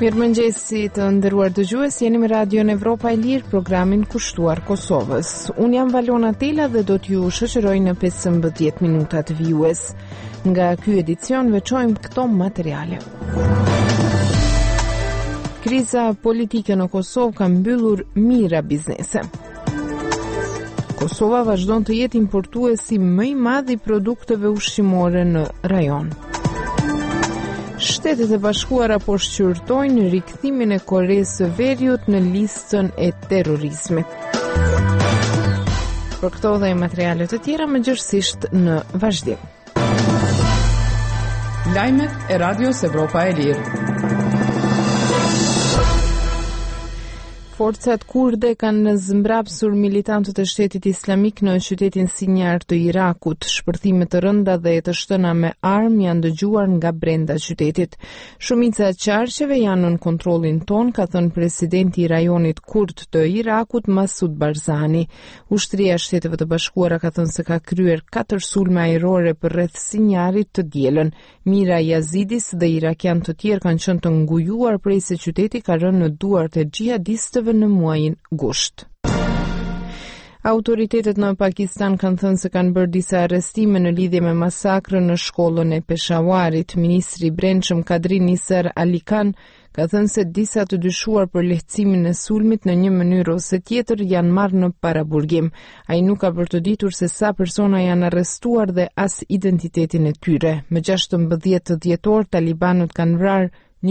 Mirëmëngjesi të nderuar dëgjues, jeni me Radion Evropa e Lirë, programin kushtuar Kosovës. Unë jam Valona Tela dhe do t'ju shoqëroj në 15 minuta të vijues. Nga ky edicion veçojmë këto materiale. Kriza politike në Kosovë ka mbyllur mijëra biznese. Kosova vazhdon të jetë importuesi më i madh i produkteve ushqimore në rajon. Shtetet e Bashkuara po shqyrtojnë rikthimin e Koresë së Veriut në listën e terrorizmit. Për këto dhe materiale të tjera më gjërësisht në vazhdim. Lajmet e Radios Evropa e Lirë. Forcat kurde kanë zmbrapsur militantët e shtetit islamik në qytetin Sinjar të Irakut. Shpërthime të rënda dhe të shtëna me armë janë dëgjuar nga brenda qytetit. Shumica e qarqeve janë në kontrollin ton, ka thënë presidenti i rajonit kurd të Irakut, Masud Barzani. Ushtria e Shteteve të Bashkuara ka thënë se ka kryer 4 sulme ajrore për rreth Sinjarit të dielën. Mira Yazidis dhe irakian të tjerë kanë qenë të ngujuar prej se qyteti ka rënë në duart e xhihadistëve në muajin gusht. Autoritetet në Pakistan kanë thënë se kanë bërë disa arrestime në lidhje me masakrën në shkollën e Peshawarit. Ministri i Brendshëm Kadri Nisar Ali Khan ka thënë se disa të dyshuar për lehtësimin e sulmit në një mënyrë ose tjetër janë marrë në paraburgim. Ai nuk ka për të ditur se sa persona janë arrestuar dhe as identitetin e tyre. Më 16 dhjetor talibanët kanë vrarë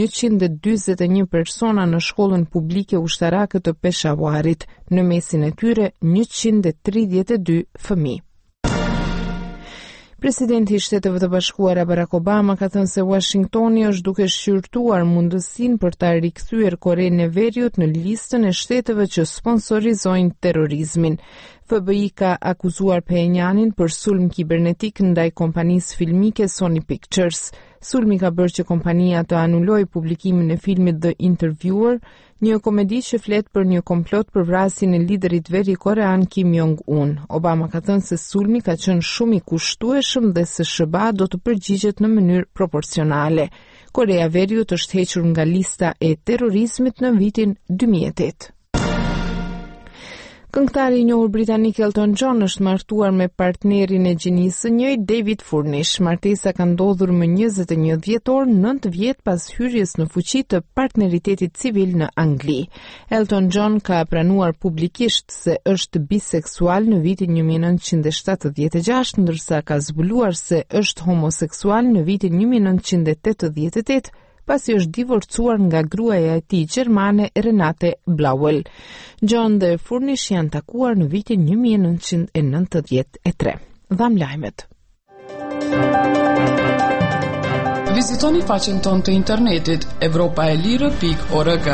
141 persona në shkollën publike ushtarake të Peshawarit, në mesin e tyre 132 fëmijë. Presidenti i Shteteve të Bashkuara Barack Obama ka thënë se Washingtoni është duke shqyrtuar mundësinë për ta rikthyer Korenë e Veriut në listën e shteteve që sponsorizojnë terrorizmin. FBI ka akuzuar Pyonyanin për sulm kibernetik ndaj kompanisë filmike Sony Pictures. Sulmi ka bërë që kompania të anulojë publikimin e filmit The Interviewer, një komedi që flet për një komplot për vrasjen e liderit veri korean Kim Jong-un. Obama ka thënë se sulmi ka qenë shumë i kushtueshëm dhe se SBA do të përgjigjet në mënyrë proporcionale. Korea e Veriut është hequr nga lista e terrorizmit në vitin 2008. Këngëtari i njohur britanik Elton John është martuar me partnerin e gjinisë së njëjtë David Furnish. Martesa ka ndodhur më 21 dhjetor, 9 vjet pas hyrjes në fuqi të partneritetit civil në Angli. Elton John ka pranuar publikisht se është biseksual në vitin 1976, ndërsa ka zbuluar se është homoseksual në vitin 1988. Pasi është divorcuar nga gruaja e tij gjermane Renate Blauel. John dhe Furnish janë takuar në vitin 1993. Dham lajmet. Vizitoni faqen tonë të internetit europaelire.org.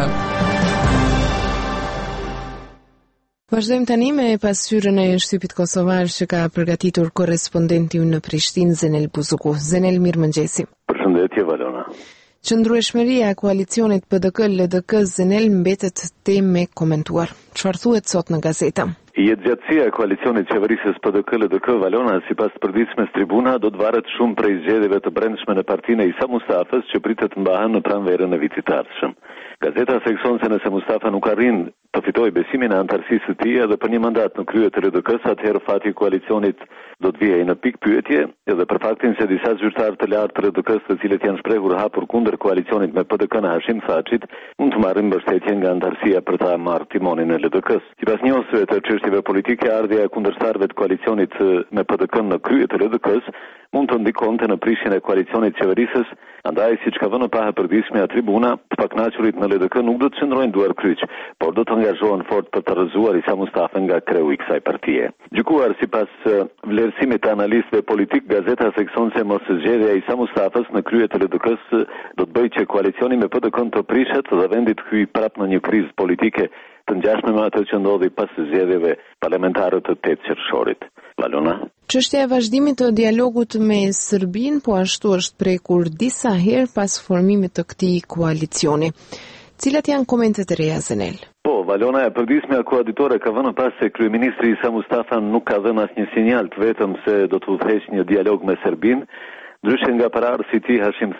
Vazhdojmë tani me pasqyrën e shtypit kosovar që ka përgatitur korrespondenti në Prishtinë Zenel Buzuku. Zenel, mirëmëngjesi. Përshëndetje Valona. Qëndrueshmëria e koalicionit PDK-LDK Zenel mbetet temë me komentuar. Çfarë thuhet sot në gazeta? Jetëgjatësia e koalicionit qeverisës PDK-LDK Valona sipas përditshmes tribuna do të varet shumë prej zgjedhjeve të brendshme në partinë e Isa Mustafës që pritet mbahen në pranverën e vitit të ardhshëm. Gazeta thekson se nëse Mustafa nuk arrin të fitojë besimin e antarësisë së tij edhe për një mandat në krye të LDK-s, atëherë fati i koalicionit do të vijë në pikë pyetje, edhe për faktin se disa zyrtarë të lartë të LDK-s, të cilët janë shprehur hapur kundër koalicionit me PDK-n e Hashim Thaçit, mund të marrin mbështetje nga antarësia për ta marrë timonin e LDK-s. Sipas njofsëve të çështjeve politike, ardhja e kundërshtarëve të koalicionit me PDK-n në krye të LDK-s mund të ndikonte në prishjen e koalicionit qeverisës, andaj siç ka vënë pa përditshmja tribuna, të pakënaqurit në LDK nuk do të qëndrojnë duar kryq, por do të angazhohen fort për të rrëzuar Isa Mustafa nga kreu i kësaj partie. Gjykuar sipas vlerësimit të analistëve politik, gazeta thekson se moszgjedhja e Isa Mustafës në krye të LDK-s do të bëjë që koalicioni me PDK-n të prishet dhe vendi të hyjë prapë në një krizë politike të ngjashme me atë që ndodhi pas zgjedhjeve parlamentare të 8 qershorit. Valona. Çështja e vazhdimit të dialogut me Serbinë po ashtu është prekur disa herë pas formimit të këtij koalicioni. Cilat janë komentet e reja Zenel? Po, Valona, e përditshmja koaditore ka vënë pas se kryeministri Isa Mustafa nuk ka dhënë asnjë sinjal të vetëm se do të udhëheqë një dialog me Serbinë, ndryshe nga paraardhësi i tij Hashim Thaçi.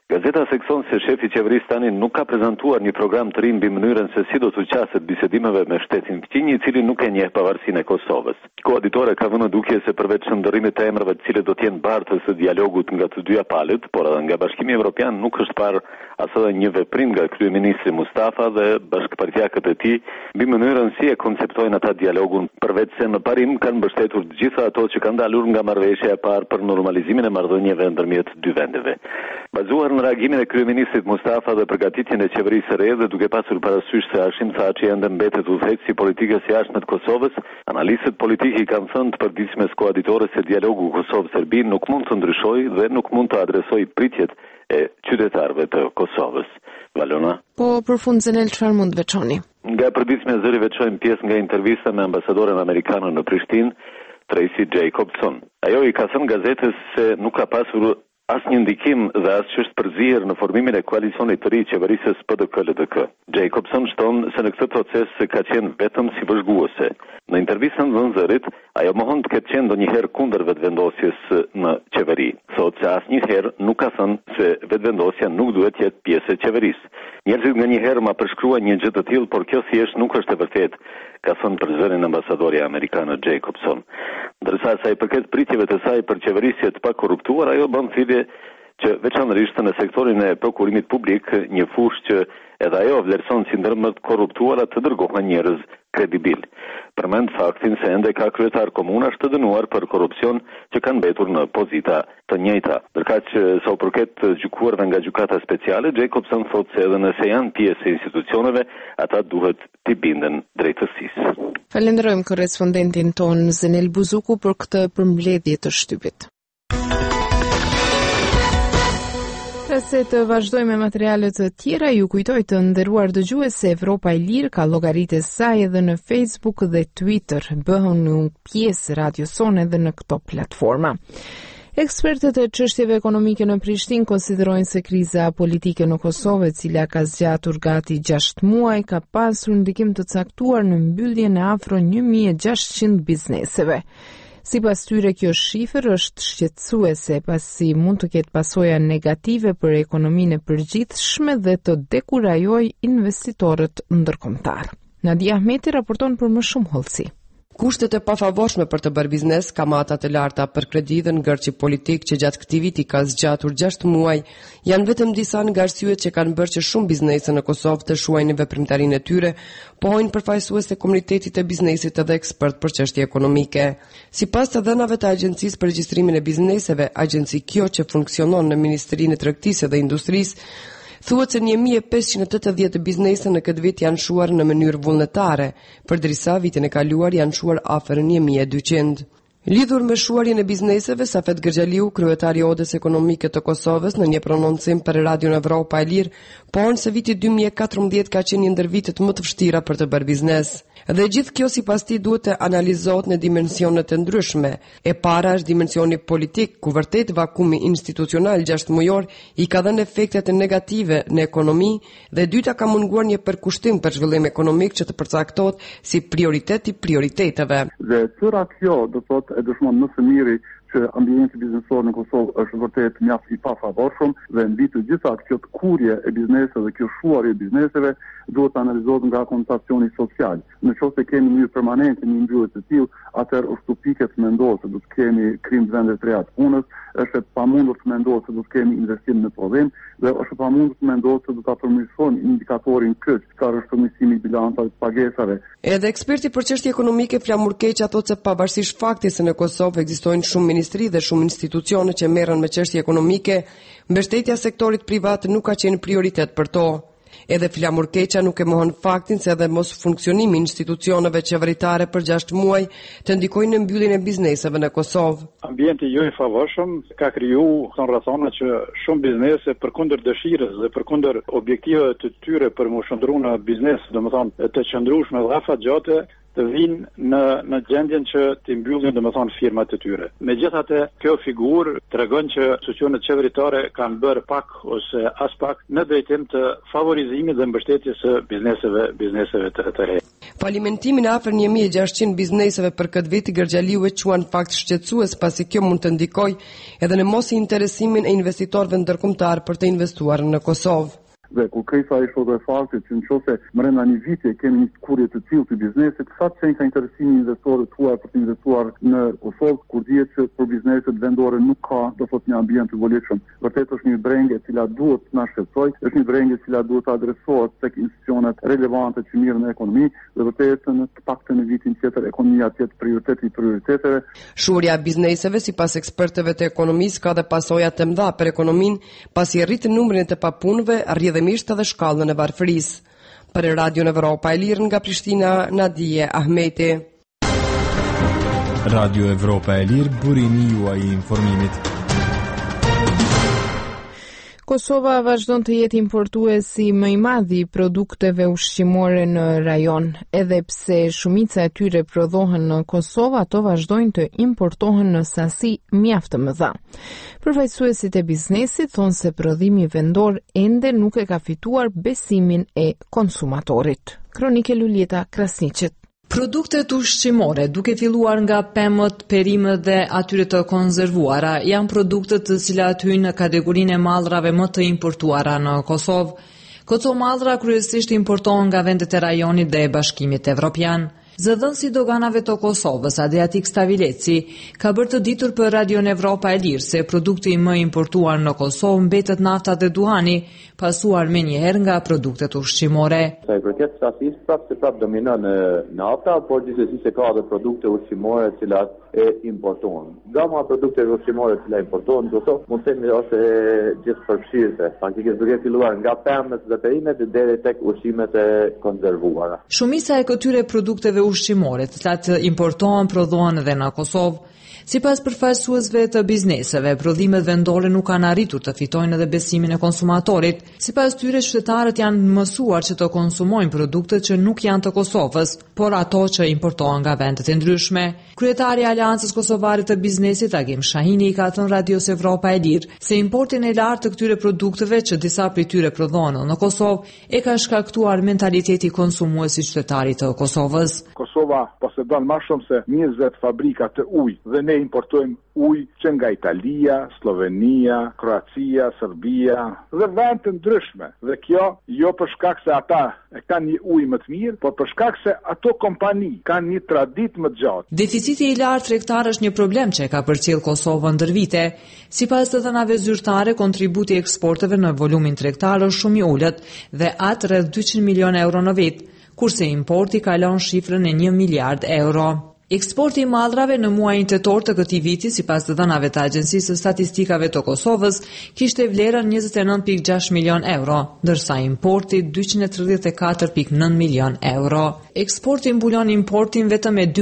Gazeta sekson se shefi i qeverisë tani nuk ka prezantuar një program të ri mbi mënyrën se si do të qaset bisedimeve me shtetin fqinj, i cili nuk e njeh pavarësinë e Kosovës. Koaditore ka vënë dukje se përveç shndërrimit të emrave të cilët do të jenë bartës së dialogut nga të dyja palët, por edhe nga Bashkimi Evropian nuk është parë as edhe një veprim nga kryeministri Mustafa dhe bashkëpartiakët e tij mbi mënyrën si e konceptojnë ata dialogun, përveç se në parim kanë mbështetur të gjitha ato që kanë dalur nga marrëveshja e parë për normalizimin e marrëdhënieve ndërmjet dy vendeve. Bazuar në reagimin e kryeministrit Mustafa dhe përgatitjen e qeverisë së re dhe duke pasur parasysh se Hashim Thaçi ende mbetet udhëheqësi politikës së jashtme të Kosovës, analistët politikë kanë thënë të përditshmes koaditore se dialogu Kosovë-Serbi nuk mund të ndryshojë dhe nuk mund të adresojë pritjet e qytetarëve të Kosovës. Valona. Po përfund Zenel, çfarë mund veçoni? Nga përditshme zëri veçojmë pjesë nga intervista me ambasadoren amerikane në Prishtinë, Tracy Jacobson. Ajo i ka thënë gazetës se nuk ka pasur asnjë ndikim dhe as ç'është përzier në formimin e koalicionit të ri qeverisë PDK-LDK. Jacobson shton se në këtë proces ka qenë vetëm si vëzhguese. Në intervistën dhënë zërit, ajo mohon të ketë qenë ndonjëherë kundër vetëvendosjes në qeveri. Thotë se asnjëherë nuk ka thënë se vetëvendosja nuk duhet të jetë pjesë e qeverisë. Njerëzit nganjëherë ma përshkruajnë një gjë të tillë, por kjo thjesht nuk është e vërtetë, ka thënë për zërin ambasadori amerikan Jacobson. Ndërsa sa i përket pritjeve të saj për qeverisje të pakorruptuar, ajo bën thirrje që veçanërisht në sektorin e prokurimit publik, një fushë që edhe ajo vlerëson si ndër më të korruptuara, të dërgohen njerëz kredibil. Përmend faktin se ende ka kryetar komunash të dënuar për korrupsion që kanë mbetur në pozita të njëjta. Ndërkaq sa u përket gjykuarve nga gjykata speciale, Jacobson thotë se edhe nëse janë pjesë e institucioneve, ata duhet t'i binden drejtësisë. Falenderojmë korrespondentin ton Zenel Buzuku për këtë përmbledhje të shtypit. Se të vazhdoj me materialet të tjera, ju kujtoj të nderuar dëgjues se Evropa e Lirë ka llogaritë e saj edhe në Facebook dhe Twitter. Bëhen një pjesë Radio Son edhe në këto platforma. Ekspertët e çështjeve ekonomike në Prishtinë konsiderojnë se kriza politike në Kosovë, e cila ka zgjatur gati 6 muaj, ka pasur ndikim të caktuar në mbylljen e afro 1600 bizneseve. Sipas tyre, kjo shifër është shqetësuese pasi mund të ketë pasoja negative për ekonominë e përgjithshme dhe të dekurajojë investitorët ndërkombëtar. Nadia Ahmeti raporton për më shumë hollësi. Kushtet e pafavorshme për të bërë biznes, kamatat e larta për kredi dhe ngërçi politik që gjatë këtij viti ka zgjatur 6 muaj, janë vetëm disa nga arsyet që kanë bërë që shumë biznese në Kosovë të shuajnë veprimtarinë e tyre, pohojnë përfaqësues të komunitetit të biznesit edhe ekspert për çështje ekonomike. Sipas të dhënave të Agjencisë për Regjistrimin e Bizneseve, agjenci kjo që funksionon në Ministrinë e Tregtisë dhe Industrisë, thuhet se 1580 biznese në këtë vit janë shuar në mënyrë vullnetare, përderisa vitin e kaluar janë shuar afër 1200. Lidhur me shuarjen e bizneseve, Safet Gërgjaliu, kryetari i Odës Ekonomike të Kosovës, në një prononcim për Radion Evropa e Lirë, pohon se viti 2014 ka qenë një ndër vitet më të vështira për të bërë biznes. Dhe gjithë kjo sipas tij duhet të analizohet në dimensione të ndryshme. E para është dimensioni politik, ku vërtet vakumi institucional 6 mujor i ka dhënë efektet negative në ekonomi, dhe e dyta ka munguar një përkushtim për zhvillim ekonomik që të përcaktohet si prioritet i prioriteteve. Dhe tëra kjo do thotë e dëshmon më së miri që ambienti biznesor në Kosovë është vërtet mjaft i pafavorshëm dhe mbi të gjitha kjo kurje e bizneseve dhe kjo shuarje e bizneseve duhet të analizohet nga konotacioni social. Nëse kemi një permanente një mbyllje të tillë, atëherë është utopike të mendohet se do të kemi krim vende të reja të punës, është pamundur të mendohet se do të kemi investim në prodhim dhe është pamundur të mendohet se do ta përmirësojmë indikatorin kyç, ka rështëmësimi i bilancave të pagesave. Edhe eksperti për çështje ekonomike Flamur Keqa thotë se pavarësisht faktit se në Kosovë ekzistojnë shumë ministri dhe shumë institucione që merren me çështje ekonomike, mbështetja e sektorit privat nuk ka qenë prioritet për to. Edhe Flamur Keqa nuk e mohon faktin se edhe mos funksionimi i institucioneve qeveritare për 6 muaj të ndikojnë në mbylljen e bizneseve në Kosovë. Ambienti jo i favorshëm ka kriju rrethana që shumë biznese përkundër dëshirës dhe përkundër objektiveve të tyre për më shndruar në biznes, domethënë të qëndrueshme dhe afatgjate, të vinë në gjendjen që të mbyllin domethënë firmat e tyre. Megjithatë, kjo figurë tregon që institucionet qeveritare kanë bërë pak ose as pak në drejtim të favorizimit dhe mbështetjes së bizneseve të reja. Falimentimin e afër 1600 bizneseve për këtë vit Gërgjaliu e quan fakt shqetësues, pasi kjo mund të ndikojë edhe në mos interesimin e investitorëve ndërkombëtar për të investuar në Kosovë. Dhe kur krejsa i shodo e faktit që nëse brenda një viti kemi një kurje të tillë të biznesit, sa qenë ka interesimi investorët tuaj për të investuar në Kosovë, kur dihet që për bizneset vendore nuk ka, do thotë, një ambient të volitshëm. Vërtet është një brengje e cila duhet na shqetësoj, është një brengje e cila duhet të adresohet tek institucionet relevante që mirën në ekonomi, dhe vërtet në të paktën në vitin tjetër ekonomia të jetë prioriteti i prioriteteve. Shurja e bizneseve sipas ekspertëve të ekonomisë ka dhe pasoja të mëdha për ekonominë, pasi rrit numrin të papunëve, rrjedhimisht edhe shkallën e varfërisë. Për Radion Evropa e Lirë nga Prishtina, Nadije Ahmeti. Radio Evropa e Lirë, burimi juaj i informimit. Kosova vazhdon të jetë importuesi më i madh i produkteve ushqimore në rajon. Edhe pse shumica e tyre prodhohen në Kosovë, ato vazhdojnë të importohen në sasi mjaft të mëdha. Përfaqësuesit e biznesit thonë se prodhimi vendor ende nuk e ka fituar besimin e konsumatorit. Kronike Luljeta Krasniqit. Produktet ushqimore, duke filluar nga pemët, perimet dhe atyre të konzervuara, janë produktet të cilat hyjnë në kategorinë e mallrave më të importuara në Kosovë. Këto mallra kryesisht importohen nga vendet e rajonit dhe e Bashkimit Evropian. Zëdhënësi i doganave të Kosovës, Adriatik Stavileci, ka bërë të ditur për Radion Evropa e Lirë se produkti më importuar në Kosovë mbetet nafta dhe duhani, pasuar me njëherë nga produktet ushqimore. Sa i përket stasisë, prap dominon nafta, por gjithsesi se ka edhe produkte ushqimore të cilat e importohen. Gama produkteve ushqimore të cilat importohen në Kosovë mund të themi ose gjithëpërfshirëse, faktikisht duke filluar nga pemët dhe perimet deri tek ushqimet e konzervuara. Shumica e këtyre produkteve ushqimore të cilat importohen prodhohen edhe në Kosovë. Sipas përfaqësuesve të bizneseve, prodhimet vendore nuk kanë arritur të fitojnë edhe besimin e konsumatorit. Sipas tyre, qytetarët janë mësuar që të konsumojnë produktet që nuk janë të Kosovës, por ato që importohen nga vendet e ndryshme. Kryetari i Aleancës Kosovare të Biznesit, Agim Shahini, i ka thënë Radios Evropa e Lirë se importin e lartë të këtyre produkteve që disa prej tyre prodhohen në Kosovë e ka shkaktuar mentaliteti konsumues i qytetarit të Kosovës. Kosova posedon më shumë se 20 fabrika të ujë dhe ne importojmë ujë që nga Italia, Slovenia, Kroacia, Serbia dhe vende të ndryshme. Dhe kjo jo për shkak se ata e kanë një ujë më të mirë, por për shkak se ato kompani kanë një traditë më të gjatë. Deficiti i lartë tregtar është një problem që ka përcjell Kosovën ndër vite. Sipas të dhënave zyrtare, kontributi i eksporteve në volumin tregtar është shumë i ulët dhe atë rreth 200 milionë euro në vit, kurse importi kalon shifrën e 1 miliard euro. Eksporti i mallrave në muajin tetor të këtij viti, sipas të dhënave të Agjencisë së Statistikave të Kosovës, kishte vlerën 29.6 milion euro, ndërsa importi 234.9 milion euro. Eksporti mbulon importin vetëm me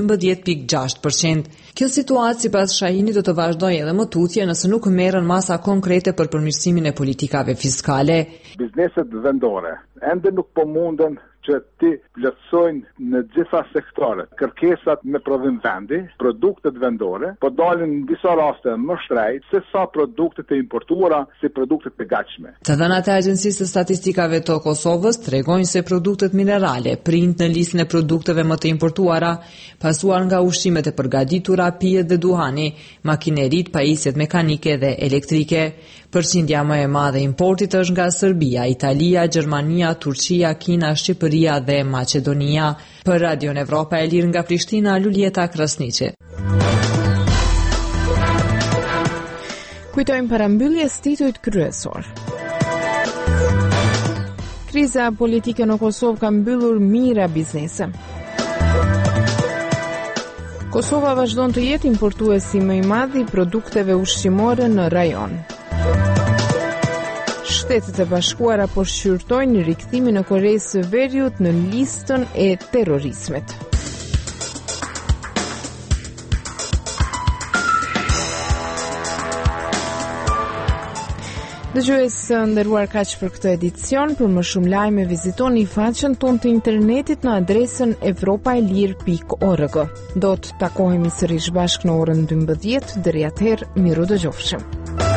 12.6%. Kjo situatë, sipas Shahini, do të vazhdojë edhe më tutje nëse nuk merren masa konkrete për përmirësimin e politikave fiskale. Bizneset vendore ende nuk po munden që ti plotësojnë në gjitha sektorët kërkesat me prodhim vendi, produktet vendore, po dalin në disa raste më shtrejt se sa produktet e importuara si produktet e gatshme. Të dhënat e Agjencisë së Statistikave të Kosovës tregojnë se produktet minerale prind në listën e produkteve më të importuara, pasuar nga ushqimet e përgatitura, pijet dhe duhani, makinerit, pajisjet mekanike dhe elektrike. Përqindja më e madhe e importit është nga Serbia, Italia, Gjermania, Turqia, Kina, Shqipëria dhe Maqedonia. Për Radion Evropa e Lirë nga Prishtina, Luljeta Krasniqi. Kujtojmë parambyljes titujt kryesor. Kriza politike në Kosovë ka mbyllur mijëra biznese. Kosova vazhdon të jetë importuesi më i madh i produkteve ushqimore në rajon. Shtetet e Bashkuara po shqyrtojnë rikthimin e Koreas së Veriut në listën e terrorizmit. Dëgjues nderuar, kaq për këtë edicion. Për më shumë lajme vizitoni faqen tonë të internetit në adresën evropaelir.org. Do të takohemi sërish bashkë në orën 12. Deri atëherë, miru dëgjofshim.